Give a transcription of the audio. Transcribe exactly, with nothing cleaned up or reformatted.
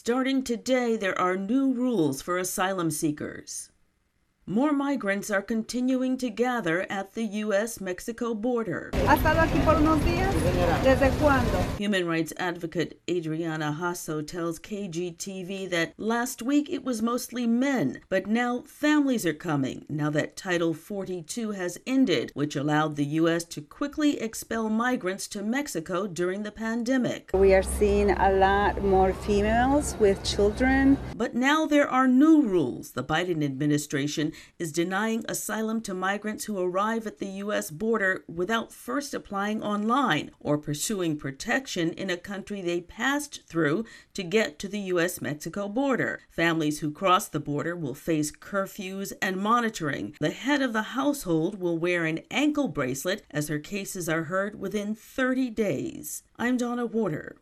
Starting today, there are new rules for asylum seekers. More migrants are continuing to gather at the U S Mexico border. ¿Ha estado aquí por unos días? ¿Desde cuándo? Human rights advocate Adriana Hasso tells K G T V that last week it was mostly men, but now families are coming, now that Title forty-two has ended, which allowed the U S to quickly expel migrants to Mexico during the pandemic. We are seeing a lot more females with children. But now there are new rules. The Biden administration is denying asylum to migrants who arrive at the U S border without first applying online or pursuing protection in a country they passed through to get to the U S Mexico border. Families who cross the border will face curfews and monitoring. The head of the household will wear an ankle bracelet as her cases are heard within thirty days. I'm Donna Warder.